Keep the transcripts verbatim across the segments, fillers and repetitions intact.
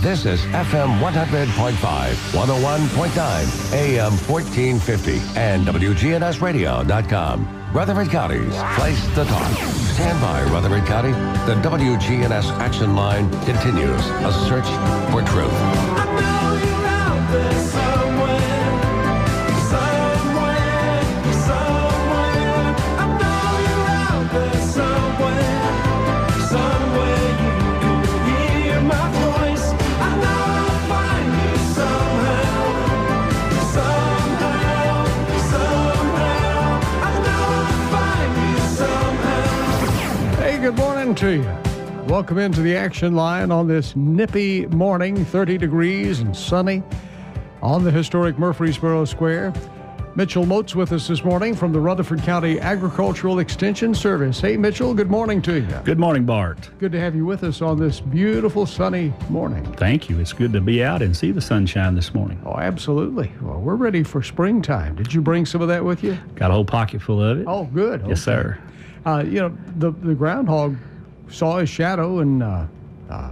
This is F M one hundred point five, one oh one point nine, A M fourteen fifty, and W G N S radio dot com. Rutherford County's place to talk. Stand by, Rutherford County. The W G N S Action Line continues a search for truth. I know you're out there somewhere, somewhere, somewhere. I know you're out there somewhere, somewhere you can hear my voice. I know I'll find you somehow, somehow, somehow. I know I'll find you somehow. Hey, good morning to you. Welcome into the Action Line on this nippy morning, thirty degrees and sunny on the historic Murfreesboro Square. Mitchell Moats with us this morning from the Rutherford County Agricultural Extension Service. Hey, Mitchell, good morning to you. Good morning, Bart. Good to have you with us on this beautiful sunny morning. Thank you. It's good to be out and see the sunshine this morning. Oh, absolutely. Well, we're ready for springtime. Did you bring some of that with you? Got a whole pocket full of it. Oh, good. Yes, Okay. sir. Uh, you know, the, the groundhog saw his shadow and uh, uh,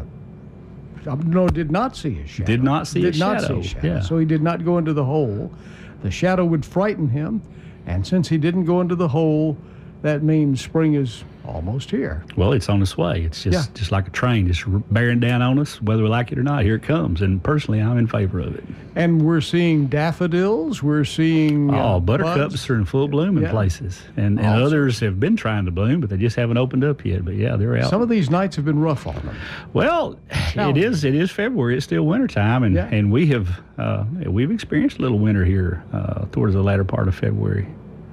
no, did not see his shadow. Did not see did a not shadow. see a shadow. Yeah. So he did not go into the hole. The shadow would frighten him, and since he didn't go into the hole, that means spring is almost here. Well, it's on its way. It's just Yeah. just like a train, just bearing down on us, whether we like it or not. Here it comes, and personally, I'm in favor of it. And we're seeing daffodils. We're seeing uh, Oh, buttercups buds. are in full bloom in Yeah. places, and, and Awesome. others have been trying to bloom, but they just haven't opened up yet. But yeah, they're out. Some of these nights have been rough on them. Well, it Challenging. is. It is February. It's still wintertime, and Yeah. and we have uh, we've experienced a little winter here uh, towards the latter part of February.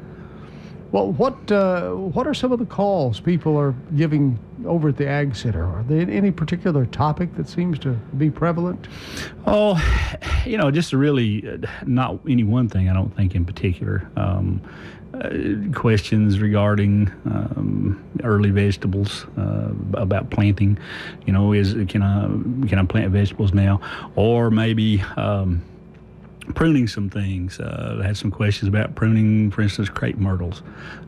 Well, what uh, what are some of the calls people are giving over at the Ag Center? Are there any particular topic that seems to be prevalent? Oh, you know, just really uh, not any one thing, I don't think in particular. Um, uh, questions regarding um, early vegetables, uh, about planting. You know, is can I can I plant vegetables now, or maybe um, pruning some things. Uh, I had some questions about pruning, for instance, crepe myrtles.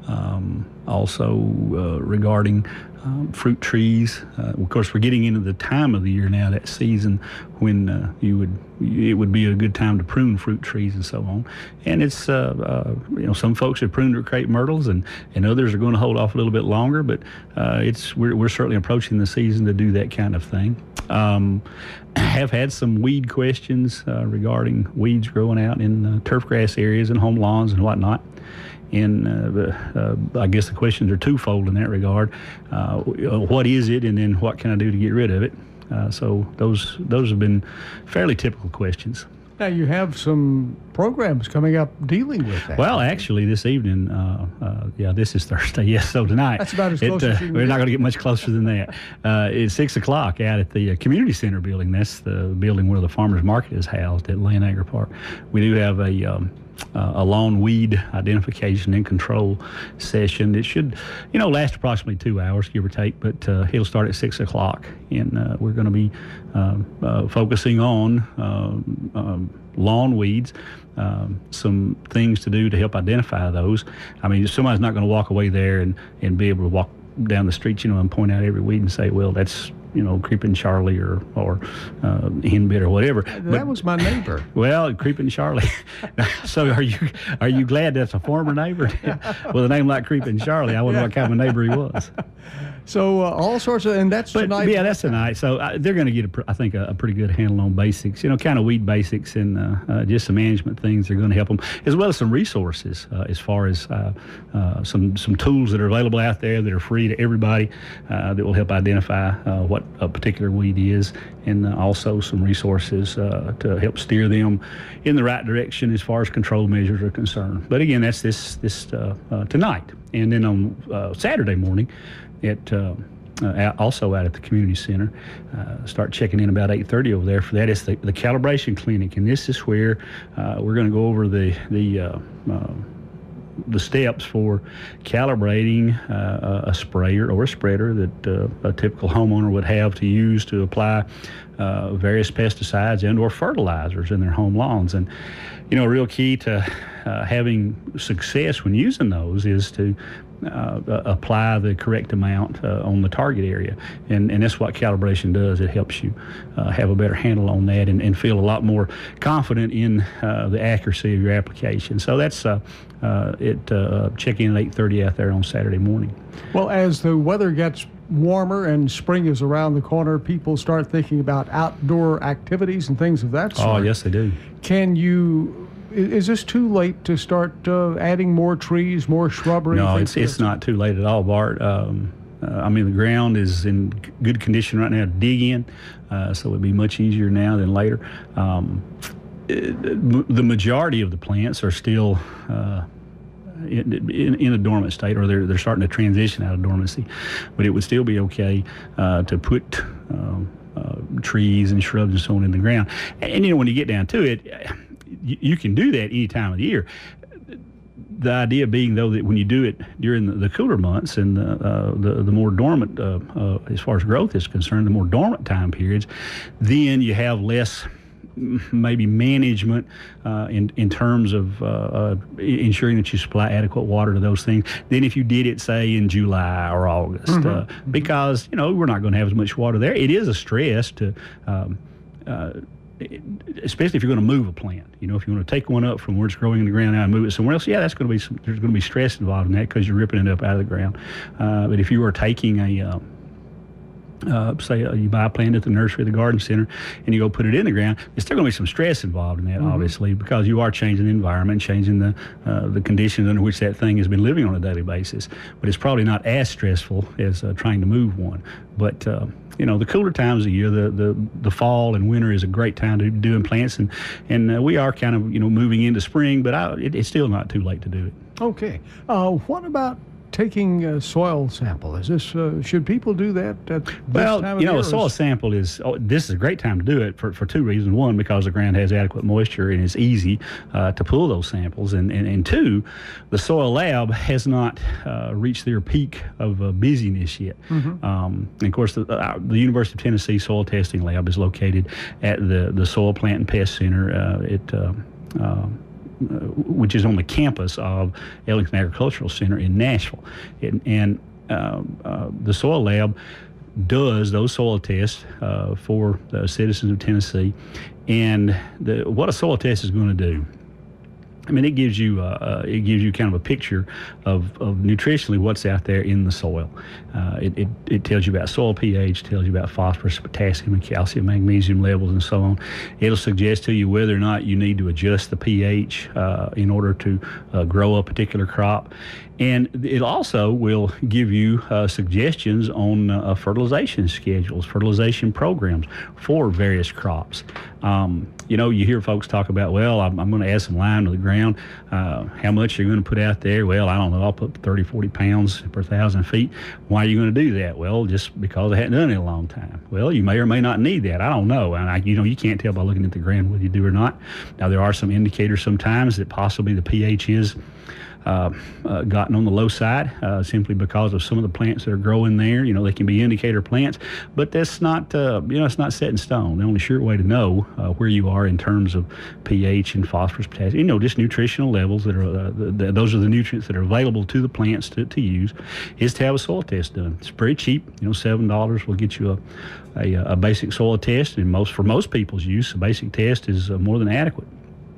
Um, also uh, regarding um, fruit trees. Uh, of course, we're getting into the time of the year now, that season when uh, you would it would be a good time to prune fruit trees and so on. And it's uh, uh, you know, some folks have pruned their crepe myrtles, and, and others are going to hold off a little bit longer. But uh, it's we're we're certainly approaching the season to do that kind of thing. Um, have had some weed questions uh, regarding weeds growing out in uh, turf grass areas and home lawns and whatnot. And uh, uh, I guess the questions are twofold in that regard. Uh, what is it, and then what can I do to get rid of it? Uh, so those those have been fairly typical questions. Now, you have some programs coming up dealing with that. Well, actually, this evening, uh, uh, yeah, this is Thursday, yes, so tonight. That's about as it, close uh, as you can We're get. not going to get much closer than that. Uh, it's six o'clock out at the uh, Community Center building. That's the building where the Farmers Market is housed at Land Agri Park. We do have a... Um, Uh, a lawn weed identification and control session. It should, you know, last approximately two hours, give or take, but uh, it'll start at six o'clock, and uh, we're going to be uh, uh, focusing on um, um, lawn weeds, um, some things to do to help identify those. I mean, somebody's not going to walk away there and, and be able to walk down the street, you know, and point out every weed and say, well, that's, you know, Creeping Charlie or or uh, Henbit or whatever. That But- was my neighbor. well, Creeping Charlie. So are you are you glad that's a former neighbor with a name like Creeping Charlie? I wonder what kind of neighbor he was. So uh, all sorts of, and that's But tonight. yeah, that's tonight. So uh, they're going to get, a, pr- I think, a, a pretty good handle on basics. You know, kind of weed basics and uh, uh, just some management things that are going to help them, as well as some resources uh, as far as uh, uh, some some tools that are available out there that are free to everybody uh, that will help identify uh, what a particular weed is, and uh, also some resources uh, to help steer them in the right direction as far as control measures are concerned. But again, that's this this uh, uh, tonight, and then on uh, Saturday morning. At, uh, uh, out, also out at the community center. Uh, start checking in about eight thirty over there for that. It's the, the calibration clinic, and this is where uh, we're going to go over the the uh, uh, the steps for calibrating uh, a sprayer or a spreader that uh, a typical homeowner would have to use to apply uh, various pesticides and or fertilizers in their home lawns. And you know, real key to uh, having success when using those is to uh, apply the correct amount uh, on the target area. And, and that's what calibration does. It helps you uh, have a better handle on that and, and feel a lot more confident in uh, the accuracy of your application. So that's uh, uh, it. Uh, check in at eight thirty out there on Saturday morning. Well, as the weather gets warmer and spring is around the corner, people start thinking about outdoor activities and things of that sort. Oh, yes, they do. Can you, i- is this too late to start uh, adding more trees, more shrubbery? No, things it's of it's that not too late at all, Bart. Um, uh, I mean, the ground is in g- good condition right now to dig in, uh, so it'd be much easier now than later. Um, it- m- the majority of the plants are still uh, in, in, in a dormant state, or they're they're starting to transition out of dormancy, but it would still be okay uh, to put um, uh, trees and shrubs and so on in the ground. And, and you know, when you get down to it, you, you can do that any time of the year. The idea being, though, that when you do it during the, the cooler months and the, uh, the the more dormant, uh, uh, as far as growth is concerned, the more dormant time periods, then you have less maybe management uh, in in terms of uh, uh, ensuring that you supply adequate water to those things than if you did it, say, in July or August, Mm-hmm. uh, because you know we're not going to have as much water there. It is a stress to. Um, uh, especially if you're going to move a plant. You know, if you want to take one up from where it's growing in the ground now and move it somewhere else, yeah, that's going to be some, there's going to be stress involved in that because you're ripping it up out of the ground. Uh, but if you are taking a uh, Uh, say uh, you buy a plant at the nursery or the garden center and you go put it in the ground, there's still going to be some stress involved in that, Mm-hmm. obviously, because you are changing the environment, changing the uh, the conditions under which that thing has been living on a daily basis. But it's probably not as stressful as uh, trying to move one. But uh, you know, the cooler times of the year, the, the, the fall and winter is a great time to do doing plants, and and uh, we are kind of you know moving into spring, but I, it, it's still not too late to do it. Okay. Uh, what about taking a soil sample? Is this uh, should people do that at this Well, time of you know, year, a or soil is- sample is, oh, this is a great time to do it for, for two reasons. One, because the ground has adequate moisture and it's easy uh, to pull those samples. And, and, and two, the soil lab has not uh, reached their peak of uh, busyness yet. Mm-hmm. Um, and of course, the, uh, the University of Tennessee Soil Testing Lab is located at the, the Soil Plant and Pest Center uh, at uh, uh, which is on the campus of Ellington Agricultural Center in Nashville. And, and uh, uh, the soil lab does those soil tests uh, for the citizens of Tennessee. And the, what a soil test is going to do, I mean, it gives you uh, uh, it gives you kind of a picture of, of nutritionally what's out there in the soil. Uh, it, it it tells you about soil pH, tells you about phosphorus, potassium, and calcium, magnesium levels, and so on. It'll suggest to you whether or not you need to adjust the pH uh, in order to uh, grow a particular crop. And it also will give you uh, suggestions on uh, fertilization schedules, fertilization programs for various crops. Um, you know, you hear folks talk about, well, I'm, I'm going to add some lime to the ground. Uh, how much you're going to put out there? Well, I don't know. I'll put thirty, forty pounds per thousand feet. Why are you going to do that? Well, just because I hadn't done it in a long time. Well, you may or may not need that. I don't know. And I, you know, you can't tell by looking at the ground whether you do or not. Now, there are some indicators sometimes that possibly the pH is Uh, uh, gotten on the low side uh, simply because of some of the plants that are growing there. You know, they can be indicator plants, but that's not, uh, you know, it's not set in stone. The only sure way to know uh, where you are in terms of pH and phosphorus, potassium, you know, just nutritional levels that are, uh, the, the, those are the nutrients that are available to the plants to, to use, is to have a soil test done. It's pretty cheap. You know, seven dollars will get you a, a, a basic soil test, and most for most people's use, a basic test is uh, more than adequate.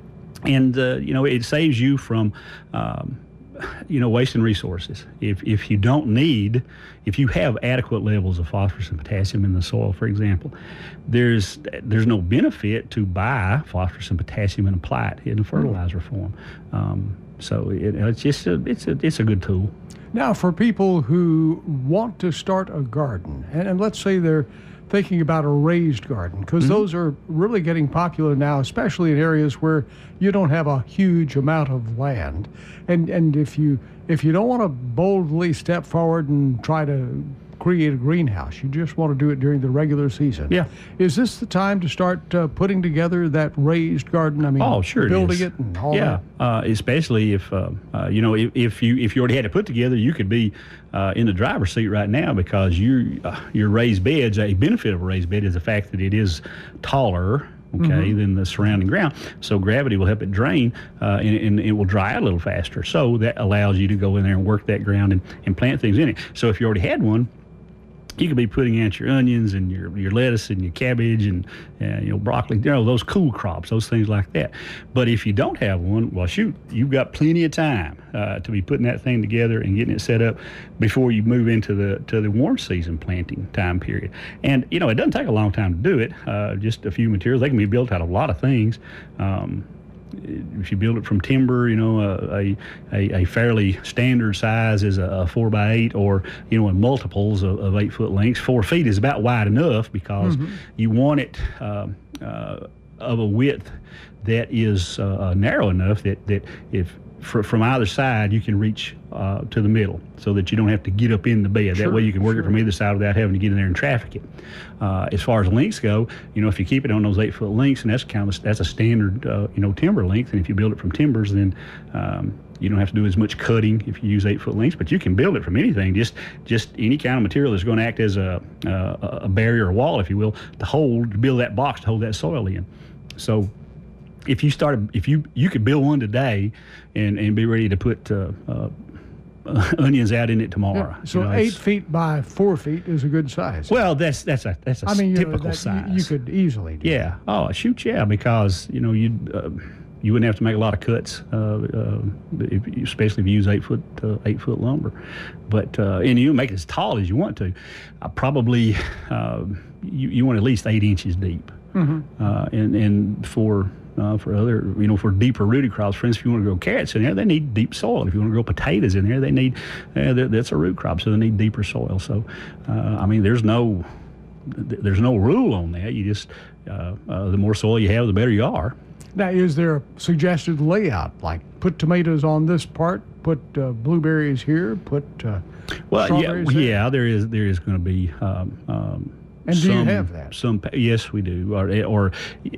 And, uh, you know, it saves you from, um, you know, wasting resources. If if you don't need, if you have adequate levels of phosphorus and potassium in the soil, for example, there's there's no benefit to buy phosphorus and potassium and apply it in a fertilizer form. Um, so it, it's just a, it's a it's a good tool. Now, for people who want to start a garden, and, and let's say they're thinking about a raised garden, because Mm-hmm. those are really getting popular now, especially in areas where you don't have a huge amount of land. And and if you if you don't want to boldly step forward and try to create a greenhouse, you just want to do it during the regular season. Yeah. Is this the time to start uh, putting together that raised garden? I mean, Oh, sure it building is. it and all yeah, that. uh, especially if uh, uh, you know if, if you if you already had it put together, you could be uh, in the driver's seat right now because you uh, your raised beds. A benefit of a raised bed is the fact that it is taller okay, Mm-hmm. than the surrounding ground. So gravity will help it drain, uh, and, and it will dry out a little faster. So that allows you to go in there and work that ground and, and plant things in it. So if you already had one, you could be putting out your onions and your, your lettuce and your cabbage and uh, you know broccoli, you know those cool crops, those things like that. But if you don't have one, well, shoot, you've got plenty of time uh, to be putting that thing together and getting it set up before you move into the to the warm season planting time period. And you know it doesn't take a long time to do it. Uh, just a few materials. They can be built out of a lot of things. Um, If you build it from timber, you know, a a, a fairly standard size is a four by eight, or you know, in multiples of, of eight foot lengths. Four feet is about wide enough because Mm-hmm. you want it uh, uh, of a width that is uh, narrow enough that that if fr- from either side you can reach uh, to the middle, so that you don't have to get up in the bed. Sure, that way you can work sure. it from either side without having to get in there and traffic it. Uh, as far as lengths go, you know, if you keep it on those eight foot lengths, and that's kind of a, that's a standard, uh, you know, timber length. And if you build it from timbers, then um, you don't have to do as much cutting if you use eight foot lengths. But you can build it from anything, just just any kind of material that's going to act as a a, a barrier or wall, if you will, to hold to build that box to hold that soil in. So if you started, if you you could build one today, and and be ready to put uh, uh, onions out in it tomorrow. Yeah, so You know, eight it's- feet by four feet is a good size. Well, that's that's a that's a I mean, you know, typical that- size. You, you could easily do Yeah. Oh, shoot, yeah, because you know you uh, you wouldn't have to make a lot of cuts, uh, uh, if, you- especially if you use eight foot uh, eight foot lumber. But uh, and you make it as tall as you want to. Uh, probably uh, you you want at least eight inches deep, Mm-hmm. uh, and and for. Uh, for other, you know, for deeper rooted crops, for instance, if you want to grow carrots in there, they need deep soil. If you want to grow potatoes in there, they need, uh, that- that's a root crop, so they need deeper soil. So, uh, I mean, there's no, th- there's no rule on that. You just, uh, uh, the more soil you have, the better you are. Now, is there a suggested layout, like put tomatoes on this part, put uh, blueberries here, put uh, Well, yeah, strawberries there? yeah, there is, there is going to be. Um, um, And do you some, have that? Some, yes, we do. Or, or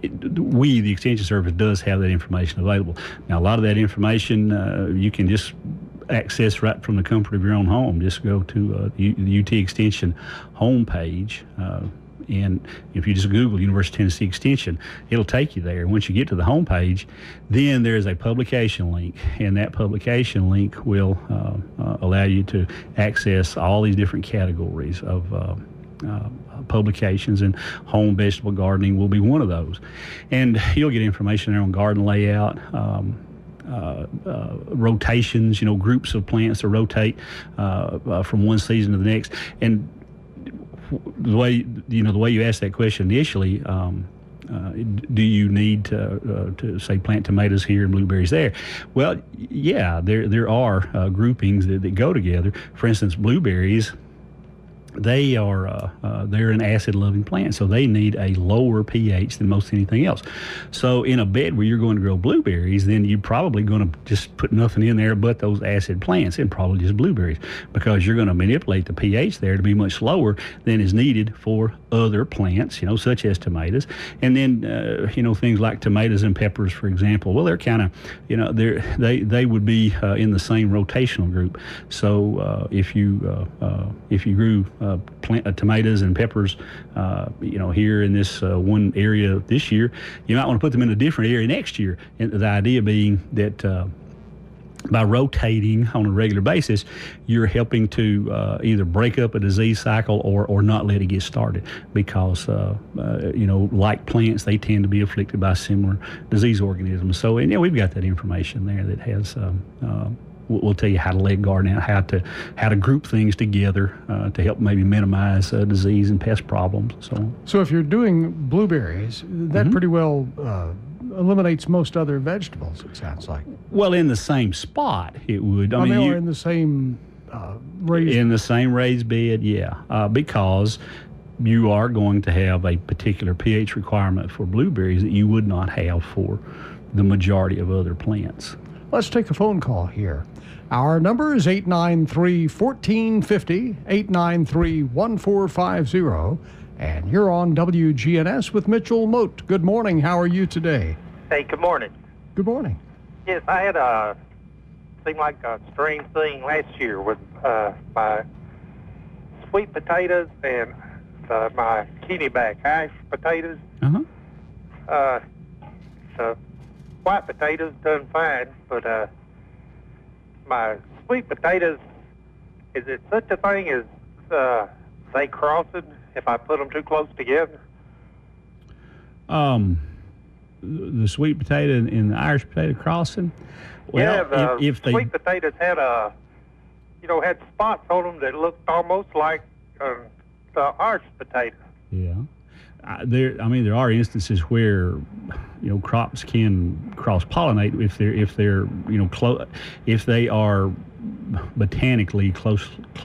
we, the Extension Service, does have that information available. Now, a lot of that information uh, you can just access right from the comfort of your own home. Just go to uh, the, U- the U T Extension homepage. Uh, and if you just Google University of Tennessee Extension, it'll take you there. Once you get to the homepage, then there's a publication link, and that publication link will uh, uh, allow you to access all these different categories of uh, uh, publications, and home vegetable gardening will be one of those. And you'll get information there on garden layout, um, uh, uh, rotations, you know, groups of plants to rotate uh, uh, from one season to the next. And the way, you know, the way you asked that question initially, um, uh, do you need to, uh, to say plant tomatoes here and blueberries there? Well, yeah, there there are uh, groupings that, that go together. For instance, blueberries, they are uh, uh, they're an acid-loving plant, so they need a lower pH than most anything else. So in a bed where you're going to grow blueberries, then you're probably going to just put nothing in there but those acid plants, and probably just blueberries, because you're going to manipulate the pH there to be much lower than is needed for other plants, you know, such as tomatoes. And then uh, you know, things like tomatoes and peppers, for example. Well, they're kind of, you know, they're they they would be uh, in the same rotational group. So uh, if you uh, uh, if you grew uh, plant uh, tomatoes and peppers, uh, you know, here in this uh, one area this year, you might want to put them in a different area next year. And the idea being that uh, by rotating on a regular basis, you're helping to uh, either break up a disease cycle or, or not let it get started, because, uh, uh, you know, like plants, they tend to be afflicted by similar disease organisms. So, and yeah, we've got that information there that has, um, uh, we'll, we'll tell you how to lay garden out, how to how to group things together uh, to help maybe minimize uh, disease and pest problems and so on. So if you're doing blueberries, that Mm-hmm. pretty well uh, eliminates most other vegetables, it sounds like. Well, in the same spot, it would. I, I mean, mean, you, or in the same uh, raised. in the same raised bed, yeah, uh, because you are going to have a particular pH requirement for blueberries that you would not have for the majority of other plants. Let's take a phone call here. Our number is eight nine three, one four five zero, eight nine three, one four five zero, and you're on W G N S with Mitchell Moat. Good morning. How are you today? Hey, good morning. Good morning. Yes, I had a seemed like a strange thing last year with uh, my sweet potatoes and uh, my kidney back hash potatoes. Uh-huh. uh, the white potatoes done fine, but uh, my sweet potatoes, is it such a thing as uh, they crossing if I put them too close together? Um, the sweet potato and the Irish potato crossing. Well, yeah, the if, if they sweet potatoes had a, you know, had spots on them that looked almost like uh, the Irish potato. yeah, uh, there. I mean, there are instances where, you know, crops can cross pollinate if they're if they're you know close if they are botanically close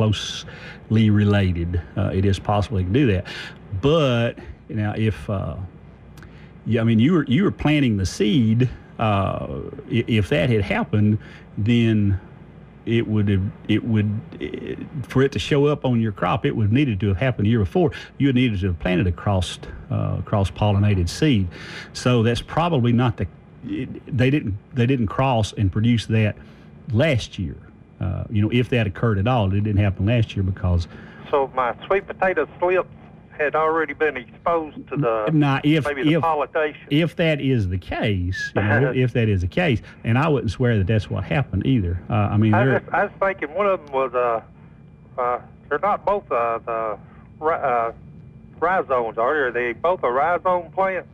closely related. Uh, it is possible they can do that, but now if uh, yeah, I mean, you were you were planting the seed. Uh, if that had happened, then it would have it would it, for it to show up on your crop, it would have needed to have happened the year before. You would needed to have planted a cross uh, cross pollinated seed. So that's probably not the it, they didn't they didn't cross and produce that last year. Uh, you know, if that occurred at all, it didn't happen last year because. So my sweet potato slips had already been exposed to the Now, if, maybe the if, pollination. if that is the case, you know, if that is the case, and I wouldn't swear that that's what happened either. Uh, I mean, I, there, just, I was thinking one of them was uh, uh they're not both uh, the ri- uh, rhizomes, are they? Are they both a rhizome plant?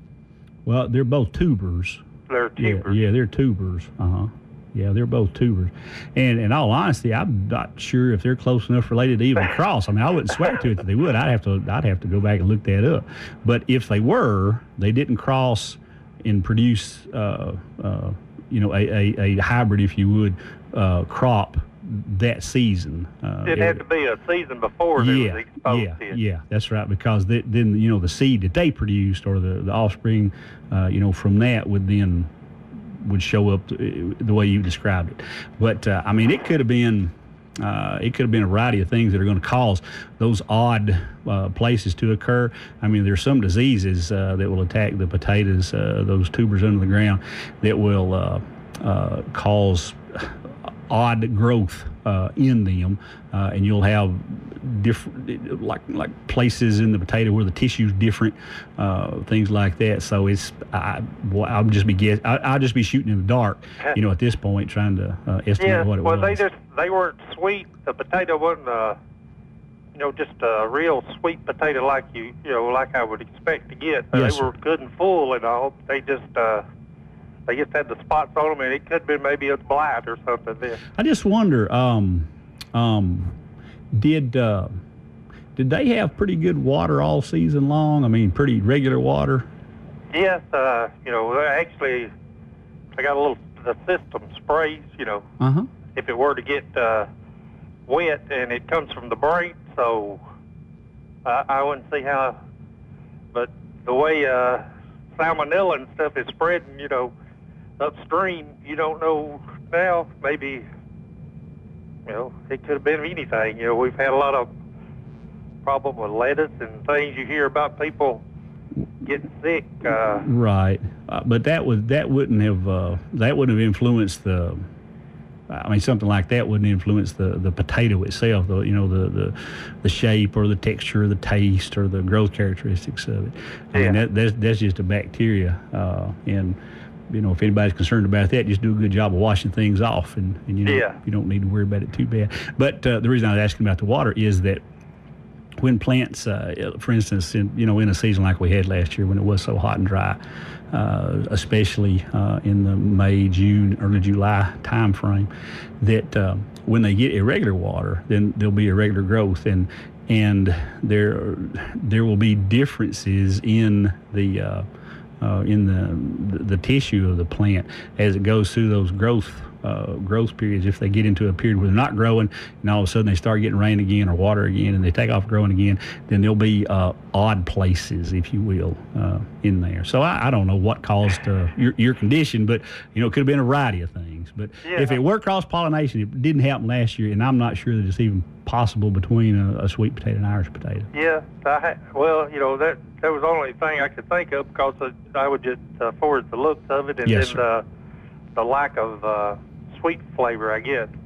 well, they're both tubers. They're Yeah, tubers. yeah, they're tubers. Uh huh. Yeah, they're both tubers. And in all honesty, I'm not sure if they're close enough related to even cross. I mean, I wouldn't swear to it that they would. I'd have to I'd have to go back and look that up. But if they were, they didn't cross and produce, uh, uh, you know, a, a, a hybrid, if you would, uh, crop that season. Uh, It had to be a season before yeah, they was exposed yeah, to it. yeah, that's right. Because they, then you know the seed that they produced or the, the offspring, uh, you know, from that would then would show up the, the way you described it. But uh, I mean, it could have been uh, it could have been a variety of things that are going to cause those odd uh, places to occur. I mean, there's some diseases uh, that will attack the potatoes, uh, those tubers under the ground, that will uh, uh, cause odd growth uh, in them, uh, and you'll have different, like like places in the potato where the tissue's different, uh, things like that. So it's I, well, I'll just be guess I, I'll just be shooting in the dark, you know, at this point, trying to uh, estimate Yeah, what it well, was. they just they weren't sweet. The potato wasn't, uh, you know, just a real sweet potato like you, you know, like I would expect to get. Uh, Yes, they were good and full and all. They just, uh, they just had the spots on them, and it could have been maybe a blight or something. Then. I just wonder, um, um, did uh, did they have pretty good water all season long? I mean, pretty regular water. Yes, uh, you know, they actually, they got a little the system sprays. You know, Uh huh. if it were to get uh, wet, and it comes from the brink, so uh, I wouldn't see how. But the way uh, salmonella and stuff is spreading, you know, upstream, you don't know now. Maybe, you know, it could have been anything. You know, we've had a lot of problem with lettuce and things. You hear about people getting sick. Uh, Right, uh, but that would that wouldn't have uh, that wouldn't have influenced the. I mean, something like that wouldn't influence the, the potato itself, the you know the, the the shape or the texture, or the taste, or the growth characteristics of it. I mean, Yeah. that, that's that's just a bacteria, uh, and you know if anybody's concerned about that, just do a good job of washing things off, and, and you know Yeah. you don't need to worry about it too bad. But uh, the reason I was asking about the water is that when plants, uh, for instance, in, you know, in a season like we had last year when it was so hot and dry, uh, especially uh, in the May, June, early July time frame, that um, when they get irregular water, then there'll be irregular growth, and and there there will be differences in the uh, uh, in the, the the tissue of the plant as it goes through those growth. Uh, growth periods. If they get into a period where they're not growing and all of a sudden they start getting rain again or water again and they take off growing again, then there'll be uh, odd places, if you will, uh, in there. So I, I don't know what caused uh, your, your condition, but you know it could have been a variety of things. But Yeah. if it were cross-pollination, it didn't happen last year, and I'm not sure that it's even possible between a, a sweet potato and Irish potato. yeah, I ha- well, you know, that that was the only thing I could think of because I, I would just uh, forward the looks of it and Yes, then the, the lack of uh, sweet flavor I get.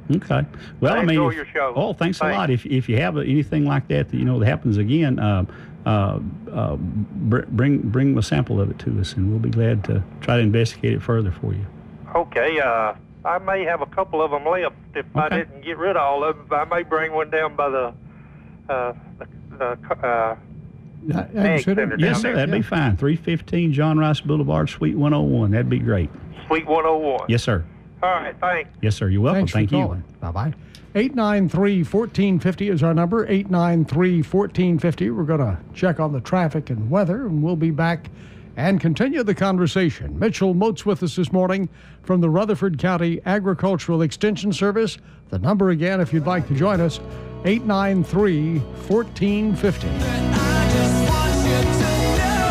Okay. Well, I I mean, enjoy if- your show. Oh, thanks, Thanks. a lot. If if you have anything like that, that you know that happens again, uh, uh, uh, br- bring bring a sample of it to us, and we'll be glad to try to investigate it further for you. Okay, uh, I may have a couple of them left. If I Okay. didn't get rid of all of them, I may bring one down by the, uh, the uh, Yeah, Ag consider- Center Yes, down sir. there. That'd be fine. three fifteen John Rice Boulevard, Suite one oh one. That'd be great. Suite one oh one. Yes, sir. All right, thanks. Yes, sir. You're welcome. Thanks Thank for you. calling. Bye-bye. eight nine three, one four five zero is our number, eight nine three, one four five zero. We're going to check on the traffic and weather, and we'll be back and continue the conversation. Mitchell Moats with us this morning from the Rutherford County Agricultural Extension Service. The number again, if you'd like to join us, eight nine three, one four five zero. I just want you to know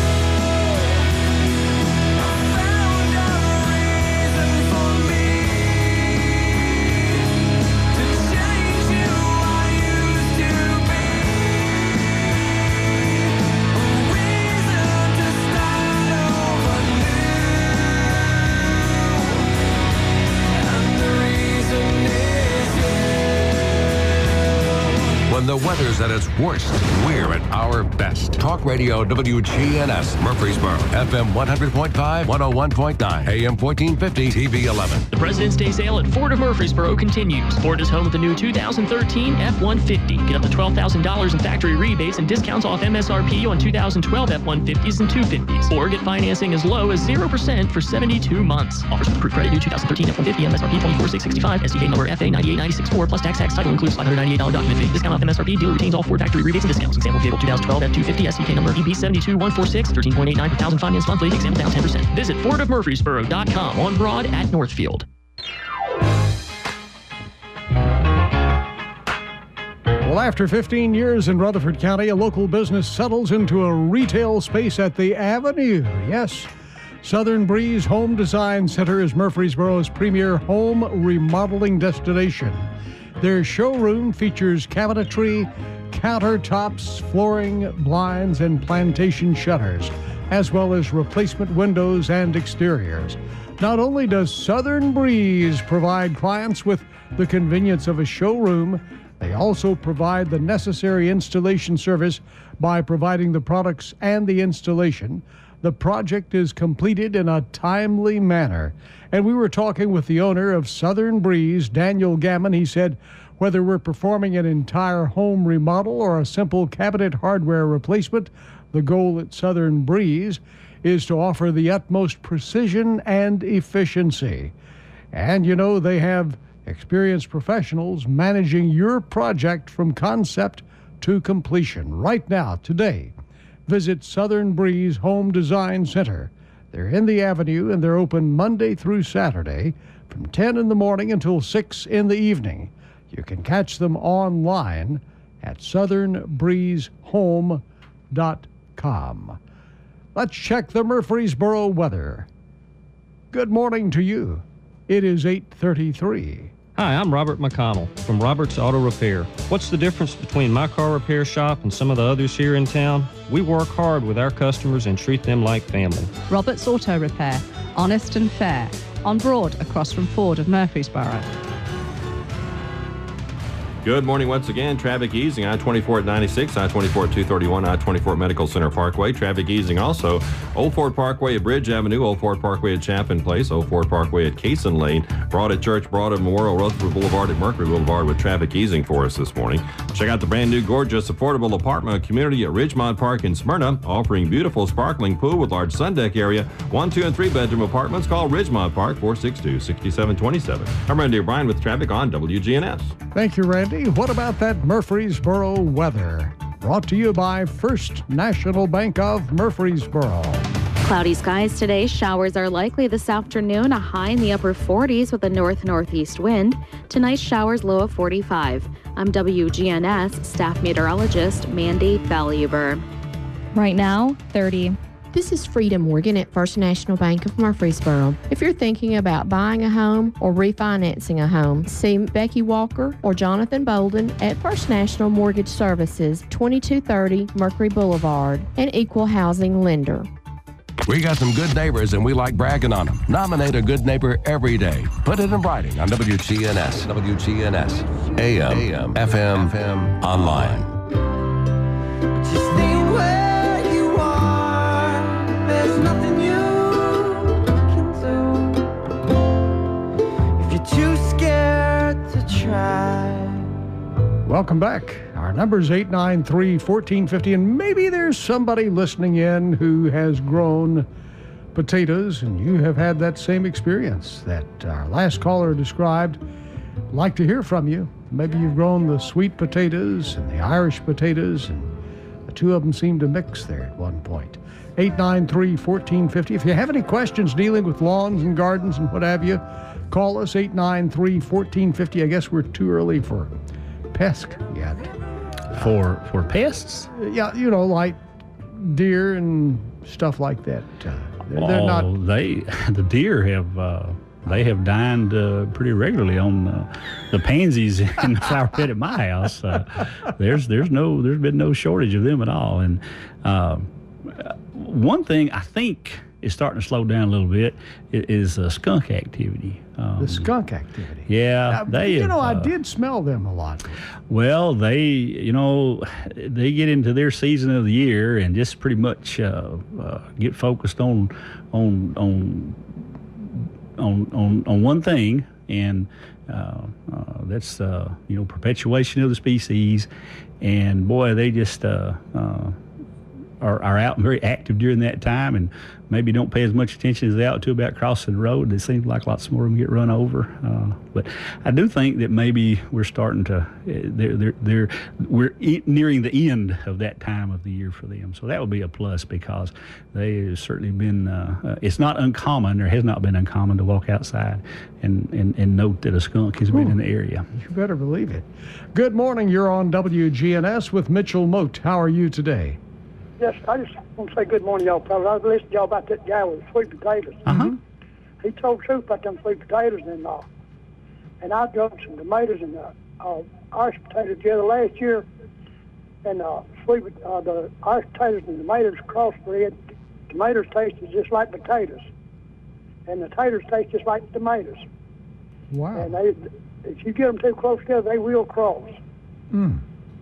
I found a reason for me to change who I used to be. A reason to start over new. And the reason is you. When the weather's at its worst, we're at our best. Talk Radio W G N S, Murfreesboro, F M one hundred point five, one oh one point nine, A M fourteen fifty, T V eleven. The President's Day sale at Ford of Murfreesboro continues. Ford is home with the new two thousand thirteen F one fifty. Get up to twelve thousand dollars in factory rebates and discounts off M S R P on two thousand twelve F one fifties and two fifties. Or get financing as low as zero percent for seventy-two months. Offers with approved credit, new two thousand thirteen F one fifty, M S R P twenty-four thousand six hundred sixty-five, S D K number F A nine eight nine six four, plus tax tax title includes five hundred ninety-eight dollars document fee. Discount off M S R P, dealer retains all Ford factory rebates and discounts. Example vehicle two thousand twelve F two fifty, S D K number E B seven two one four six, thirteen point eight nine per thousand finance monthly. Example down ten percent. Visit ford of murfreesboro dot com on Broad at Northfield. Well, after fifteen years in Rutherford County, a local business settles into a retail space at the Avenue. Yes. Southern Breeze Home Design Center is Murfreesboro's premier home remodeling destination. Their showroom features cabinetry, countertops, flooring, blinds, and plantation shutters, as well as replacement windows and exteriors. Not only does Southern Breeze provide clients with the convenience of a showroom, they also provide the necessary installation service by providing the products and the installation. The project is completed in a timely manner. And we were talking with the owner of Southern Breeze, Daniel Gammon. He said, whether we're performing an entire home remodel or a simple cabinet hardware replacement, the goal at Southern Breeze is to offer the utmost precision and efficiency. And you know, they have experienced professionals managing your project from concept to completion. Right now, today, visit Southern Breeze Home Design Center. They're in the Avenue, and they're open Monday through Saturday from ten in the morning until six in the evening. You can catch them online at southern breeze home dot com. Let's check the Murfreesboro weather. Good morning to you. It is eight thirty-three. Hi, I'm Robert McConnell from Roberts Auto Repair. What's the difference between my car repair shop and some of the others here in town? We work hard with our customers and treat them like family. Roberts Auto Repair, honest and fair, on Broad across from Ford of Murfreesboro. Good morning once again. Traffic easing. I twenty-four at ninety-six, I twenty-four at two thirty-one, I twenty-four at Medical Center Parkway. Traffic easing also. Old Ford Parkway at Bridge Avenue, Old Ford Parkway at Chapin Place, Old Ford Parkway at Cason Lane, Broad at Church, Broad at Memorial, Rutherford Boulevard at Mercury Boulevard with traffic easing for us this morning. Check out the brand new gorgeous affordable apartment community at Ridgemont Park in Smyrna, offering beautiful sparkling pool with large sun deck area. One, two, and three bedroom apartments. Call Ridgemont Park, four six two, six seven two seven. I'm Randy O'Brien with traffic on W G N S. Thank you, Randy. What about that Murfreesboro weather? Brought to you by First National Bank of Murfreesboro. Cloudy skies today. Showers are likely this afternoon, a high in the upper forties with a north-northeast wind. Tonight, showers low of forty-five. I'm W G N S staff meteorologist Mandy Valuber. Right now, thirty. This is Frida Morgan at First National Bank of Murfreesboro. If you're thinking about buying a home or refinancing a home, see Becky Walker or Jonathan Bolden at First National Mortgage Services, twenty-two thirty Mercury Boulevard, an equal housing lender. We got some good neighbors and we like bragging on them. Nominate a good neighbor every day. Put it in writing on W G N S, W G N S, A M, A M, F M, F M, online. Just stay where you are. There's nothing you can do if you're too scared to try. Welcome back. Our number is eight nine three, one four five zero, and maybe there's somebody listening in who has grown potatoes, and you have had that same experience that our last caller described. I'd like to hear from you. Maybe you've grown the sweet potatoes and the Irish potatoes, and the two of them seem to mix there at one point. eight nine three, one four five zero. If you have any questions dealing with lawns and gardens and what have you, call us, eight nine three, one four five zero. I guess we're too early for pest yet. For for pests? Yeah, you know, like deer and stuff like that. Uh, they're, they're oh, not. They the deer have uh, they have dined uh, pretty regularly on uh, the pansies in the flower bed at my house. Uh, there's there's no there's been no shortage of them at all. And uh, one thing I think is starting to slow down a little bit is uh, skunk activity. Um, the skunk activity. Yeah, Uh, they. you have, know, I uh, did smell them a lot. Well, they, you know, they get into their season of the year and just pretty much uh, uh, get focused on, on, on, on, on, on one thing, and uh, uh, that's uh, you know, perpetuation of the species. And boy, they just uh, uh, are, are out and very active during that time, and maybe don't pay as much attention as they ought to about crossing the road. It seems like lots more of them get run over. Uh, but I do think that maybe we're starting to, uh, they're, they're, they're, we're e- nearing the end of that time of the year for them. So that would be a plus, because they have certainly been, uh, uh, it's not uncommon, or has not been uncommon, to walk outside and, and, and note that a skunk has been Ooh, in the area. You better believe it. Good morning. You're on W G N S with Mitchell Moat. How are you today? Yes, I just want to say good morning, y'all, fellas. I was listening to y'all about that guy with sweet potatoes. Uh-huh. He told the truth about them sweet potatoes, and uh, and I grown some tomatoes and uh, uh, Irish potatoes together last year, and uh, sweet uh, the Irish potatoes and tomatoes crossbred. Tomatoes tasted just like potatoes, and the taters taste just like tomatoes. Wow. And they, if you get them too close together, they will cross. Mm.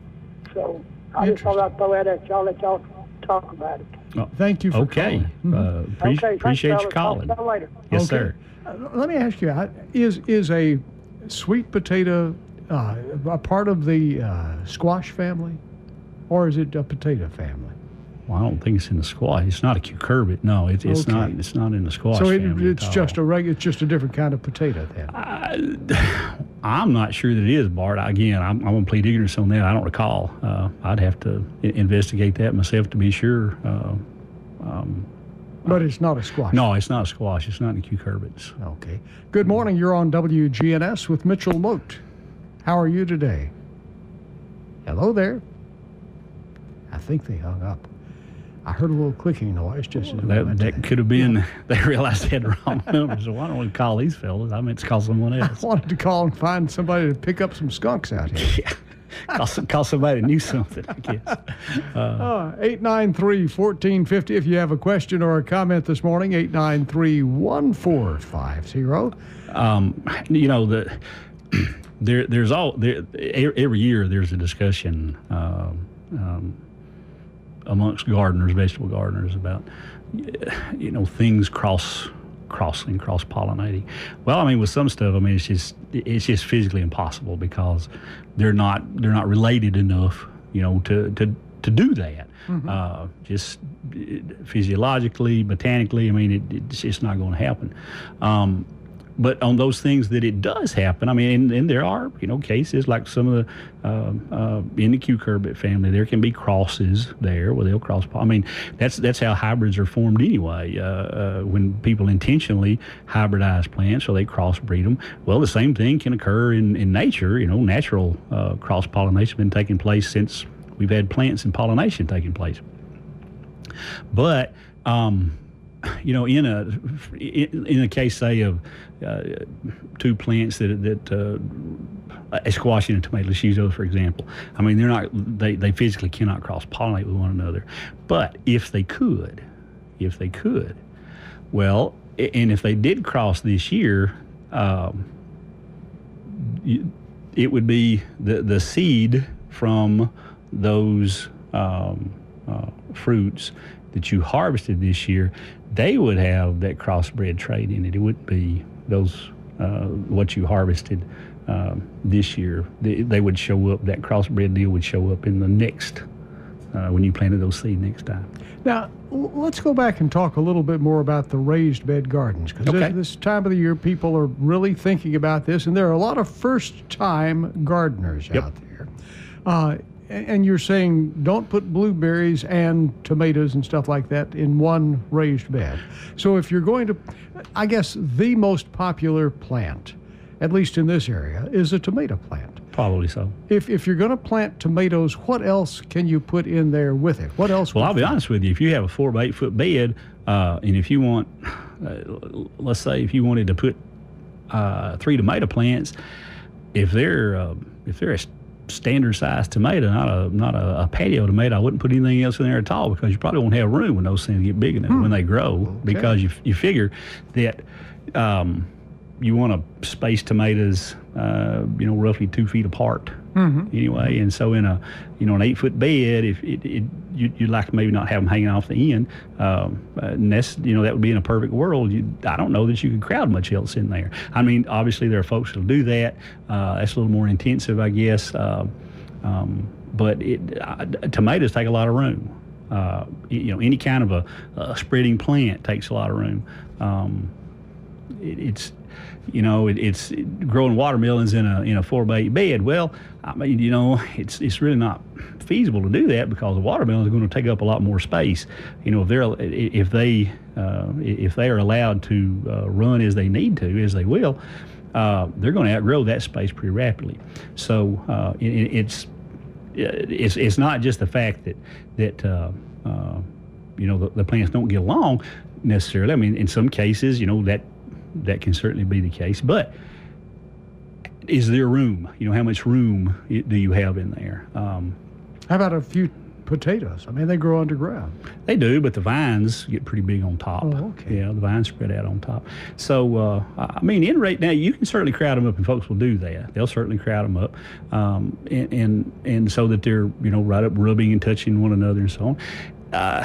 So I just thought I'd throw that at y'all, let y'all talk about it. Oh, Thank you for okay. calling. Uh, pre- Okay, thanks, appreciate you fellas. calling. Talk to y'all later. Yes, Okay. sir. Uh, let me ask you, I- is is a sweet potato uh, a part of the uh, squash family, or is it a potato family? Well, I don't think it's in the squash. It's not a cucurbit. No, it, it's Okay. not. It's not in the squash So it, family it's at just all. a reg, it's just a different kind of potato then. I, I'm not sure that it is, Bart. Again, I'm, I'm going to plead ignorance on that. I don't recall. Uh, I'd have to I- investigate that myself to be sure. Uh, um, But it's not a squash. no, it's not a squash. It's not in the cucurbits. Okay. Good morning. You're on W G N S with Mitchell Moat. How are you today? Hello there. I think they hung up. I heard a little clicking noise just as we That, went to that could have been, they realized they had the wrong number, so why don't we call these fellas? I meant to call someone else. I wanted to call and find somebody to pick up some skunks out here. Yeah. Call, some, call somebody that knew something, I guess. Uh, Uh, eight nine three, one four five zero. If you have a question or a comment this morning, eight nine three, one four five zero. um, you know, the there there's all there every year there's a discussion um, um, amongst gardeners, vegetable gardeners, about you know things cross crossing, cross pollinating. Well, I mean, with some stuff, I mean, it's just it's just physically impossible because they're not they're not related enough, you know, to to to do that. Mm-hmm. Uh, just physiologically, botanically, I mean, it, it's just not going to happen. Um, But on those things that it does happen, I mean, and, and there are, you know, cases like some of the, uh, uh, in the cucurbit family, there can be crosses there where they'll cross. I mean, that's that's how hybrids are formed anyway. Uh, uh, when people intentionally hybridize plants, so they crossbreed them. Well, the same thing can occur in, in nature. You know, natural uh, cross-pollination has been taking place since we've had plants and pollination taking place. But, um, you know, in a in, in a case, say, of uh, two plants that that uh, a squash and a tomato, let's use those for example. I mean, they're not they, they physically cannot cross pollinate with one another. But if they could, if they could. Well, and if they did cross this year, um, it would be the, the seed from those um, uh, fruits that you harvested this year. They would have that crossbred trait in it. It wouldn't be those uh, what you harvested um, this year. They, they would show up. That crossbred deal would show up in the next uh, when you planted those seeds next time. Now, l- let's go back and talk a little bit more about the raised bed gardens, because Okay. this, this time of the year, people are really thinking about this, and there are a lot of first-time gardeners Yep. out there. Uh, and and you're saying don't put blueberries and tomatoes and stuff like that in one raised bed. So if you're going to, I guess the most popular plant, at least in this area, is a tomato plant. Probably so. If if you're going to plant tomatoes, what else can you put in there with it? What else? Well, would I'll be fit? honest with you. If you have a four by eight foot bed, uh, and if you want, uh, let's say, if you wanted to put uh, three tomato plants, if they're uh, if they're a standard size tomato, not a not a, a patio tomato, I wouldn't put anything else in there at all, because you probably won't have room when those things get big enough Hmm. when they grow. Okay. Because you you figure that. Um, you want to space tomatoes, uh, you know, roughly two feet apart. Mhm. Anyway, and so in a, you know, an eight foot bed, if it, it you, you'd like to maybe not have them hanging off the end, um, uh, and that's, you know, that would be in a perfect world. You, I don't know that you could crowd much else in there. I mean, obviously there are folks that'll do that. Uh, that's a little more intensive, I guess. Uh, um, but it, uh, tomatoes take a lot of room. Uh, you know, any kind of a, a spreading plant takes a lot of room. Um, it, it's You know, it, it's growing watermelons in a in a four by eight bed. Well, I mean, you know, it's it's really not feasible to do that, because the watermelons are going to take up a lot more space. You know, if they're if they uh, if they are allowed to uh, run as they need to, as they will, uh, they're going to outgrow that space pretty rapidly. So uh, it, it's it's it's not just the fact that that uh, uh, you know the, the plants don't get along necessarily. I mean, in some cases, you know, that. That can certainly be the case, but is there room? You know, how much room do you have in there? Um, How about a few potatoes? I mean, they grow underground. they do, but the vines get pretty big on top. Oh, okay. Yeah, the vines spread out on top. So, uh, I mean, in rate now, you can certainly crowd them up, and folks will do that. They'll certainly crowd them up, um, and, and and so that they're, you know, right up rubbing and touching one another and so on. Uh,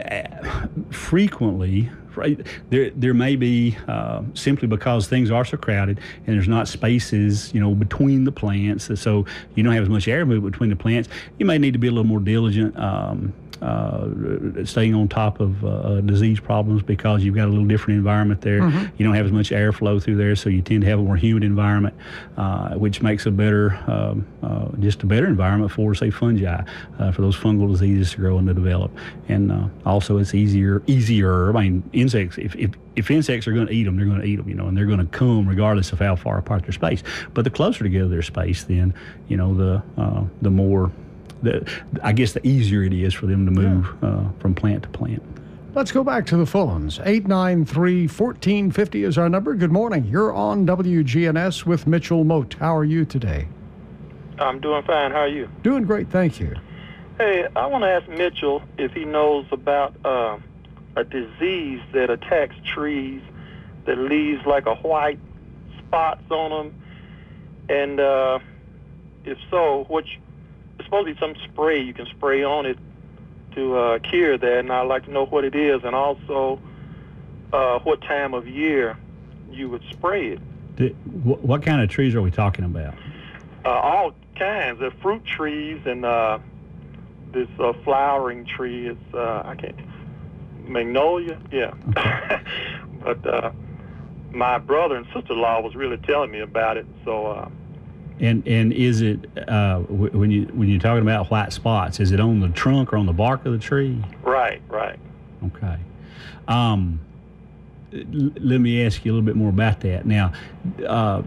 frequently, right, there there may be uh, simply because things are so crowded and there's not spaces, you know, between the plants, so you don't have as much air movement between the plants. You may need to be a little more diligent, um, uh, staying on top of uh, disease problems, because you've got a little different environment there. Mm-hmm. You don't have as much airflow through there, so you tend to have a more humid environment, uh, which makes a better, um, uh, just a better environment for, say, fungi, uh, for those fungal diseases to grow and to develop. And uh, also, it's easier, easier. I mean, insects. If if, if insects are going to eat them, they're going to eat them, you know, and they're going to come regardless of how far apart they're spaced. But the closer together they're spaced, then, you know, the uh, the more. The, I guess the easier it is for them to move uh, from plant to plant. Let's go back to the phones. eight nine three, one four five zero is our number. Good morning. You're on W G N S with Mitchell Mote. How are you today? I'm doing fine. How are you? Doing great, thank you. Hey, I want to ask Mitchell if he knows about uh, a disease that attacks trees that leaves like a white spots on them, and uh, if so, which it's supposed to be some spray you can spray on it to uh, cure that, and I'd like to know what it is, and also uh, what time of year you would spray it. Did, wh- what kind of trees are we talking about? Uh, all kinds of fruit trees, and uh, this uh, flowering tree is uh, I can't magnolia, yeah. But uh, my brother and sister-in-law was really telling me about it, so. Uh, And and is it uh, w- when you when you're talking about white spots? Is it on the trunk or on the bark of the tree? Right, right. Okay. Um, l- let me ask you a little bit more about that. Now, uh,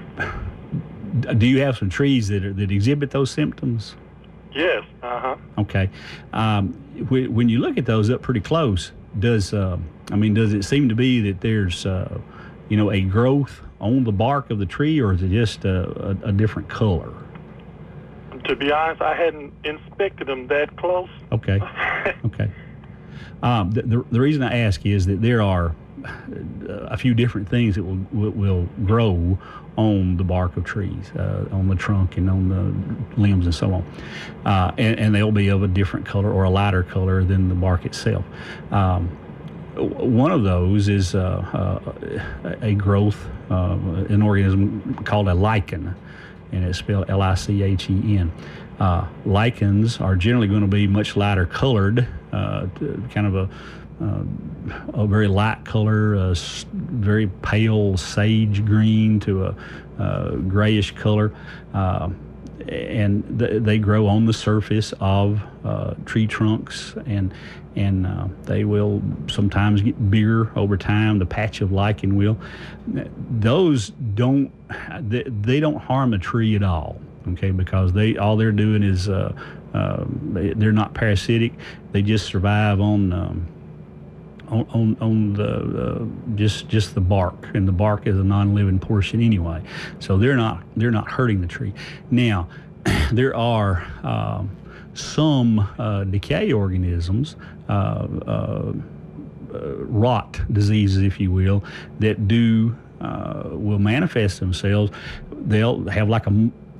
do you have some trees that are, that exhibit those symptoms? Yes. Uh huh. Okay. Um, when, when you look at those up pretty close, does uh, I mean does it seem to be that there's uh, you know a growth on the bark of the tree, or is it just a, a, a different color? To be honest, I hadn't inspected them that close. Okay. Okay. Um, the, the, the reason I ask is that there are a few different things that will, will, will grow on the bark of trees, uh, on the trunk and on the limbs and so on. Uh, and, and they'll be of a different color or a lighter color than the bark itself. Um, one of those is uh, uh, a growth, uh, an organism called a lichen, and it's spelled L I C H E N. Uh, lichens are generally going to be much lighter colored, uh, kind of a Uh, a very light color, a s- very pale sage green to a uh, grayish color, uh, and th- they grow on the surface of uh, tree trunks, and and uh, they will sometimes get bigger over time. The patch of lichen will. Those don't they, they don't harm the tree at all. Okay, because they all they're doing is uh, uh, they, they're not parasitic. They just survive on. Um, On, on, on the uh, just just the bark, and the bark is a non-living portion anyway, so they're not they're not hurting the tree. Now, there are um, some uh, decay organisms, uh, uh, uh, rot diseases, if you will, that do uh, will manifest themselves. They'll have like a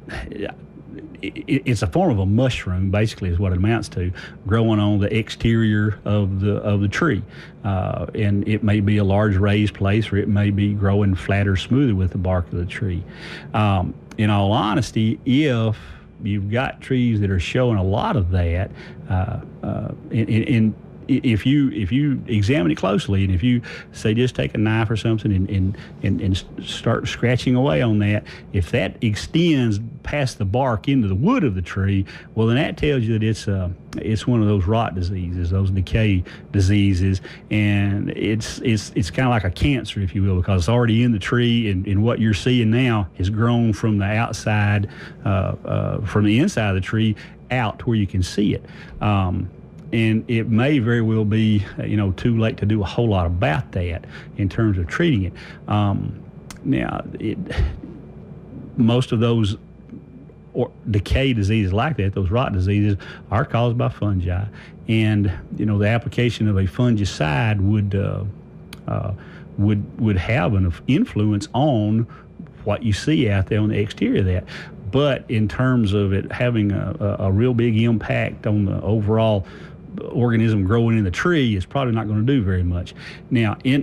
it's a form of a mushroom, basically, is what it amounts to, growing on the exterior of the of the tree. Uh, and it may be a large raised place, or it may be growing flat or smoother with the bark of the tree. Um, in all honesty, if you've got trees that are showing a lot of that, uh, uh, in, in if you if you examine it closely, and if you say just take a knife or something and and, and, and start scratching away on that, if that extends past the bark into the wood of the tree, well, then that tells you that it's uh, it's one of those rot diseases, those decay diseases, and it's it's it's kind of like a cancer, if you will, because it's already in the tree, and, and what you're seeing now is grown from the outside, uh, uh, from the inside of the tree out to where you can see it. Um, And it may very well be, you know, too late to do a whole lot about that in terms of treating it. Um, now, it, most of those or decay diseases like that, those rot diseases, are caused by fungi. And, you know, the application of a fungicide would uh, uh, would would have an influence on what you see out there on the exterior of that. But in terms of it having a, a, a real big impact on the overall organism growing in the tree, is probably not going to do very much. Now, in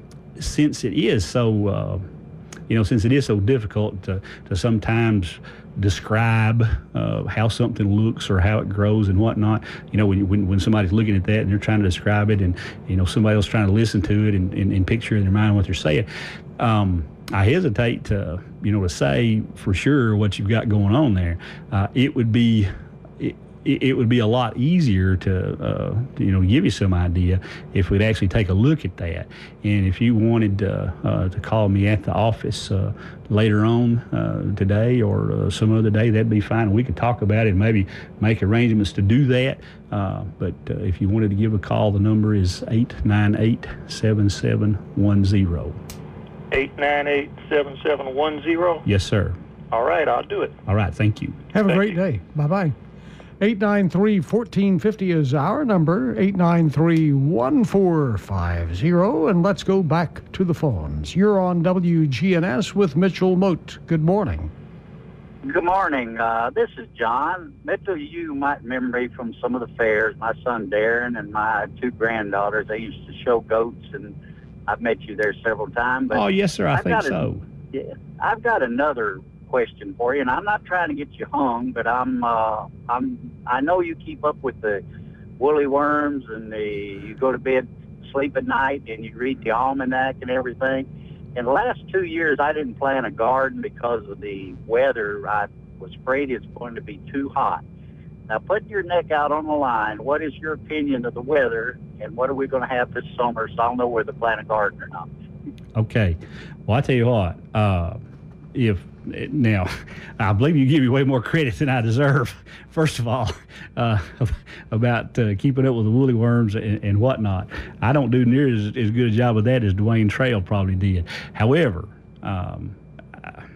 since it is so, uh, you know, since it is so difficult to, to sometimes describe uh, how something looks or how it grows and whatnot, you know, when, when when somebody's looking at that and they're trying to describe it, and, you know, somebody else trying to listen to it and, and, and picture in their mind what they're saying, um, I hesitate to, you know, to say for sure what you've got going on there. Uh, it would be, it, it would be a lot easier to, uh, to, you know, give you some idea if we'd actually take a look at that. And if you wanted uh, uh, to call me at the office uh, later on uh, today or uh, some other day, that'd be fine. We could talk about it and maybe make arrangements to do that. Uh, but uh, if you wanted to give a call, the number is eight nine eight, seven seven one zero. eight nine eight, seven seven one zero? Yes, sir. All right, I'll do it. All right, thank you. Have a Thank great you. day. Bye-bye. eight nine three, one four five zero is our number, eight nine three, one four five zero. And let's go back to the phones. You're on W G N S with Mitchell Moat. Good morning. Good morning. Uh, this is John. Mitchell, you might remember me from some of the fairs. My son Darren and my two granddaughters, they used to show goats, and I've met you there several times. But Oh, yes, sir, I I've think got a- so. Yeah, I've got another question for you, and I'm not trying to get you hung, but I'm, uh, I'm, I know you keep up with the woolly worms, and the you go to bed, sleep at night, and you read the almanac and everything. In the last two years, I didn't plant a garden because of the weather. I was afraid it's going to be too hot. Now, put your neck out on the line. What is your opinion of the weather, and what are we going to have this summer? So I'll know whether to plant a garden or not. Okay. Well, I tell you what, uh, if now, I believe you give me way more credit than I deserve, first of all, uh, about uh, keeping up with the woolly worms and, and whatnot. I don't do near as, as good a job of that as Dwayne Trail probably did. However, um,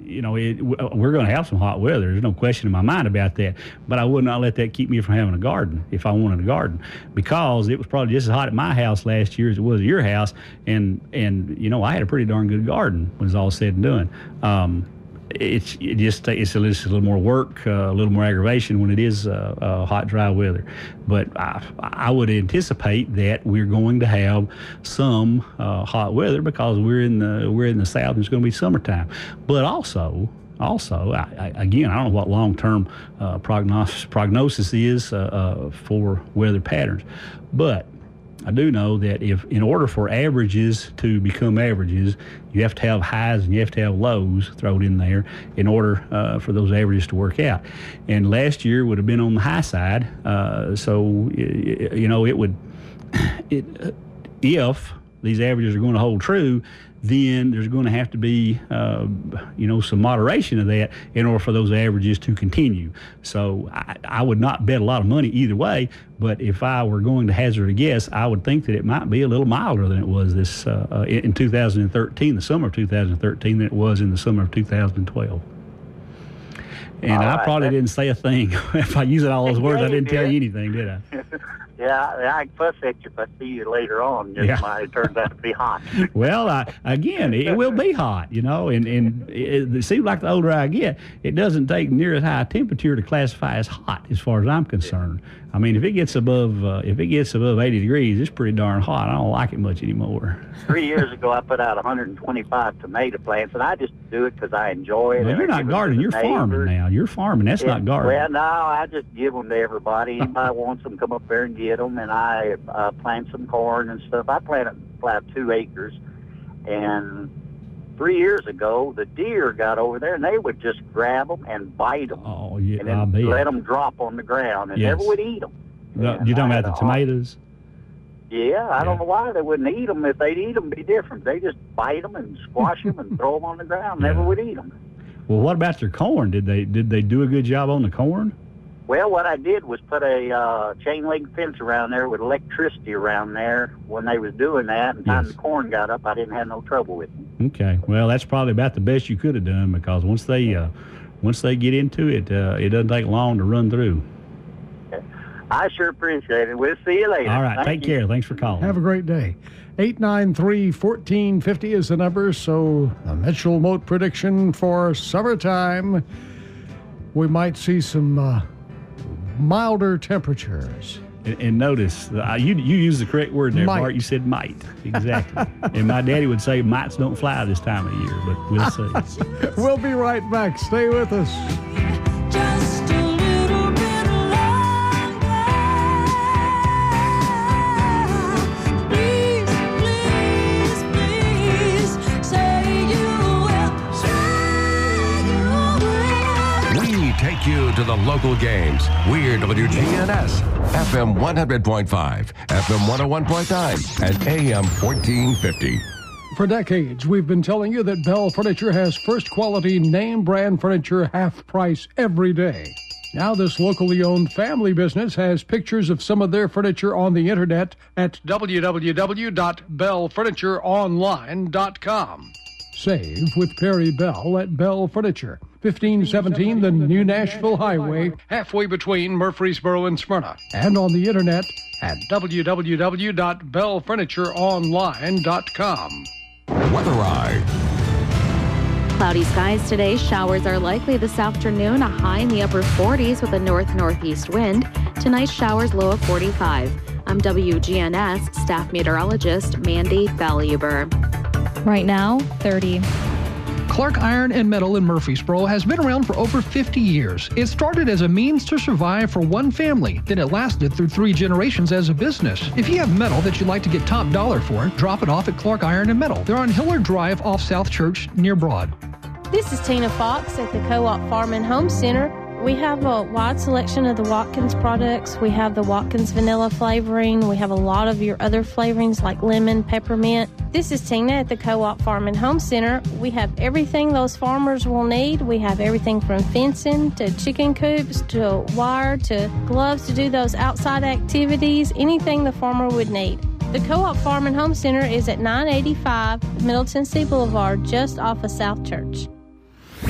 you know, it, we're going to have some hot weather. There's no question in my mind about that. But I would not let that keep me from having a garden if I wanted a garden, because it was probably just as hot at my house last year as it was at your house. And, and you know, I had a pretty darn good garden when it's all said and done. Um, It's it just it's a, it's a little more work, uh, a little more aggravation when it is uh, uh, hot, dry weather. But I, I would anticipate that we're going to have some uh, hot weather because we're in the we're in the south and it's going to be summertime. But also, also I, I, again, I don't know what long-term uh, prognosis prognosis is uh, uh, for weather patterns, but I do know that if, in order for averages to become averages, you have to have highs and you have to have lows thrown in there in order uh, for those averages to work out. And last year would have been on the high side, uh, so you know it would. It if these averages are going to hold true, then there's going to have to be, uh, you know, some moderation of that in order for those averages to continue. So I, I would not bet a lot of money either way, but if I were going to hazard a guess, I would think that it might be a little milder than it was this uh, uh, in two thousand thirteen, the summer of two thousand thirteen, than it was in the summer of two thousand twelve. And all I right, probably that's... didn't say a thing. If I used all those words, yeah, I didn't did. tell you anything, did I? Yeah, I can fuss at you if I see you later on. Just Yeah. might it turns out to be hot. Well, I, again, it will be hot, you know, and, and it, it seems like the older I get, it doesn't take near as high a temperature to classify as hot as far as I'm concerned. I mean, if it gets above uh, if it gets above eighty degrees, it's pretty darn hot. I don't like it much anymore. Three years ago, I put out one hundred twenty-five tomato plants, and I just do it because I enjoy it. Well, and you're I not give them to gardening. the You're farming neighbors. now. You're farming. That's Yeah, not gardening. Well, no, I just give them to everybody. Anybody wants them, come up there and get them. And I uh, plant some corn and stuff. I planted about two acres. And three years ago, the deer got over there, and they would just grab them and bite them. Oh, yeah, and I then bet. let them drop on the ground and Yes. never would eat them. No, you're talking about the tomatoes? Yeah, I don't know why they wouldn't eat them. If they'd eat them, it'd be different. They just bite them and squash them and throw them on the ground. Never would eat them. Well, what about their corn? Did they did they do a good job on the corn? Well, what I did was put a uh, chain link fence around there with electricity around there when they was doing that. And time the corn got up, I didn't have no trouble with them. Okay. Well, that's probably about the best you could have done, because once they uh, once they get into it, uh, it doesn't take long to run through. I sure appreciate it. We'll see you later. All right. Thank Take you. care. Thanks for calling. Have a great day. eight nine three, one four five zero is the number. So the Mitchell Mote prediction for summertime, we might see some uh, milder temperatures. And, and notice, uh, you you used the correct word there, Might. Bart. You said might. Exactly. And my daddy would say mites don't fly this time of year, but we'll see. We'll be right back. Stay with us. Just a little bit longer. Please, please, please say you will. Say you will. We take you to the local games. We're W G N S, F M one hundred point five, F M one oh one point nine, and A M fourteen fifty. For decades, we've been telling you that Bell Furniture has first quality name brand furniture half price every day. Now this locally owned family business has pictures of some of their furniture on the internet at w w w dot bell furniture online dot com. Save with Perry Bell at Bell Furniture, fifteen seventeen the New Nashville Highway, halfway between Murfreesboro and Smyrna. And on the internet at w w w dot bell furniture online dot com. Weather Eye. Cloudy skies today. Showers are likely this afternoon. A high in the upper forties with a north-northeast wind. Tonight, showers low of forty-five. I'm W G N S staff meteorologist Mandy Valuber. Right now, thirty. Clark Iron and Metal in Murfreesboro has been around for over fifty years. It started as a means to survive for one family, then it lasted through three generations as a business. If you have metal that you'd like to get top dollar for, drop it off at Clark Iron and Metal. They're on Hillard Drive off South Church near Broad. This is Tina Fox at the Co-op Farm and Home Center. We have a wide selection of the Watkins products. We have the Watkins vanilla flavoring. We have a lot of your other flavorings like lemon, peppermint. This is Tina at the Co-op Farm and Home Center. We have everything those farmers will need. We have everything from fencing to chicken coops to wire to gloves to do those outside activities, anything the farmer would need. The Co-op Farm and Home Center is at nine eighty-five Middle Tennessee Boulevard, just off of South Church.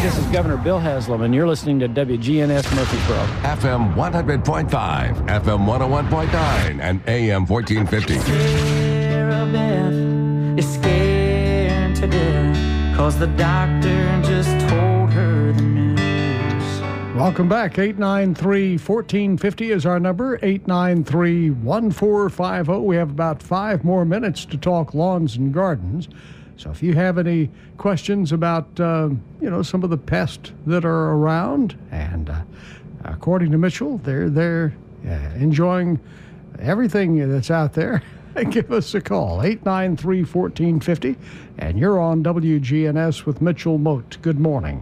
this is Governor Bill Haslam, and you're listening to W G N S Murfreesboro. F M one hundred point five, F M one oh one point nine, and A M fourteen fifty. Sarah Beth is scared to death, cause the doctor just told her the news. Welcome back. eight nine three, one four five zero is our number. eight nine three, one four five zero. We have about five more minutes to talk lawns and gardens. So if you have any questions about, uh, you know, some of the pests that are around, and uh, according to Mitchell, they're, they're uh, enjoying everything that's out there, give us a call. eight nine three, one four five zero. And you're on W G N S with Mitchell Moat. Good morning.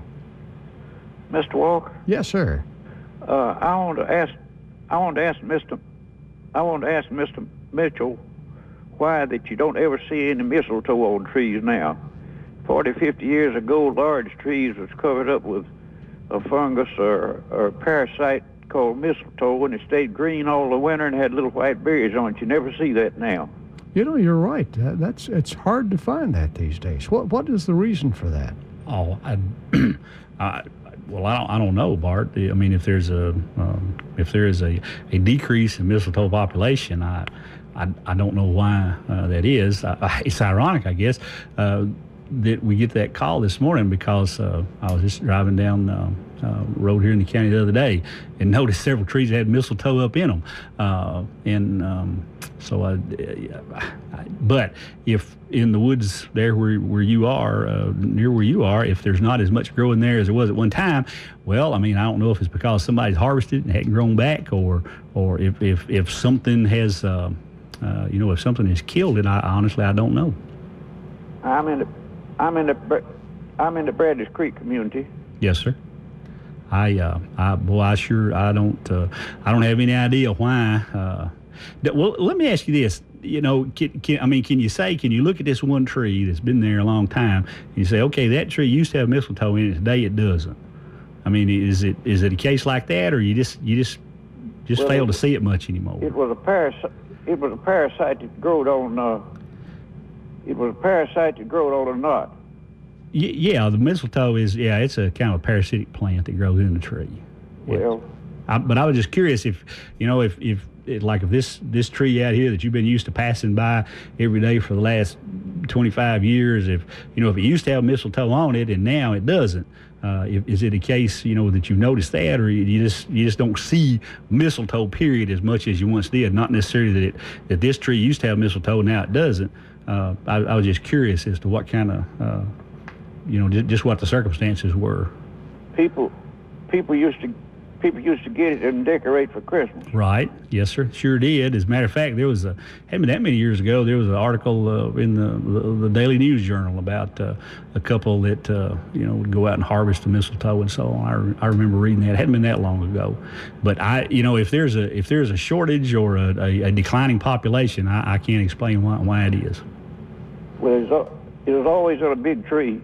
Mister Walker? Yes, sir. Uh, I want to ask. I want to ask Mister I want to ask Mister Mitchell why that you don't ever see any mistletoe on trees now. Forty, fifty years ago, large trees was covered up with a fungus or, or a parasite called mistletoe, and it stayed green all the winter and had little white berries on it. You never see that now. You know, you're right. Uh, that's it's hard to find that these days. What what is the reason for that? Oh, I, I well, I don't, I don't know, Bart. I mean, if there's a um, if there is a, a decrease in mistletoe population, I I, I don't know why uh, that is. I, I, it's ironic, I guess, uh, that we get that call this morning because uh, I was just driving down uh, uh, road here in the county the other day and noticed several trees that had mistletoe up in them, uh, and um, so I, I. But if in the woods there where where you are, uh, near where you are, if there's not as much growing there as there was at one time, well, I mean, I don't know if it's because somebody's harvested and hadn't grown back, or or if if, if something has, uh, uh, you know, if something has killed it. I honestly I don't know. I'm in the I'm in the I'm in the Bradley's Creek community. Yes, sir. I, uh, I, boy, I sure, I don't, uh, I don't have any idea why. Uh, that, well, let me ask you this. You know, can, can, I mean, can you say, can you look at this one tree that's been there a long time, and you say, okay, that tree used to have mistletoe in it, today it doesn't. I mean, is it is it a case like that, or you just you just just well, fail it, to see it much anymore? It was a parasite. It was a parasite that growed on. Uh, it was a parasite that growed on a knot. Yeah, the mistletoe is, yeah, it's a kind of a parasitic plant that grows in the tree. Well, I, but I was just curious if, you know, if, if it, like if this, this tree out here that you've been used to passing by every day for the last twenty-five years, if, you know, if it used to have mistletoe on it and now it doesn't, uh, if, is it a case, you know, that you've noticed that, or you just you just don't see mistletoe, period, as much as you once did? Not necessarily that it, that this tree used to have mistletoe, now it doesn't. Uh, I, I was just curious as to what kind of... Uh, you know, just, just what the circumstances were. People, people used to, people used to get it and decorate for Christmas. Right. Yes, sir. Sure did. As a matter of fact, there was a, hadn't been that many years ago, there was an article uh, in the, the the Daily News Journal about uh, a couple that uh, you know would go out and harvest the mistletoe and so on. I, re- I remember reading that. It hadn't been that long ago, but I, you know, if there's a if there's a shortage or a, a, a declining population, I, I can't explain why why it is. Well, it was, it was always on a big tree.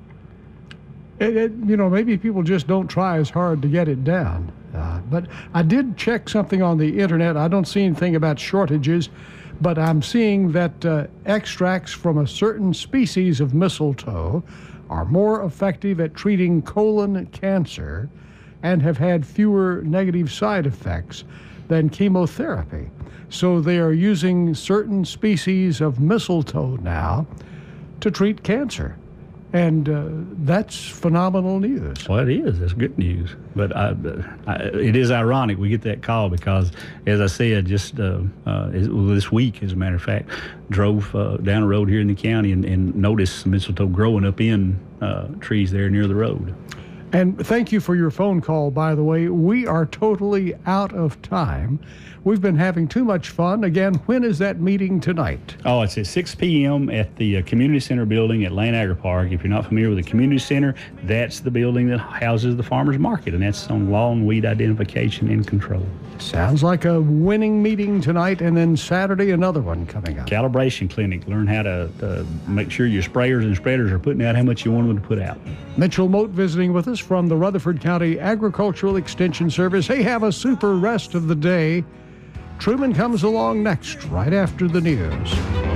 It, it, you know, maybe people just don't try as hard to get it down. Uh, but I did check something on the internet. I don't see anything about shortages, but I'm seeing that uh, extracts from a certain species of mistletoe are more effective at treating colon cancer and have had fewer negative side effects than chemotherapy. So they are using certain species of mistletoe now to treat cancer. And uh, that's phenomenal news. Well, it is. That's good news. But I, I, it is ironic we get that call because, as I said, just uh, uh, this week, as a matter of fact, drove uh, down the road here in the county and, and noticed mistletoe growing up in uh, trees there near the road. And thank you for your phone call, by the way. We are totally out of time. We've been having too much fun. Again, when is that meeting tonight? Oh, it's at six p.m. at the uh, Community Center building at Lane Agri Park. If you're not familiar with the Community Center, that's the building that houses the farmers market, and that's on lawn, weed identification, and control. Sounds like a winning meeting tonight, and then Saturday, another one coming up. Calibration clinic. Learn how to uh, make sure your sprayers and spreaders are putting out how much you want them to put out. Mitchell Moat visiting with us from the Rutherford County Agricultural Extension Service. Hey, have a super rest of the day. Truman comes along next, right after the news.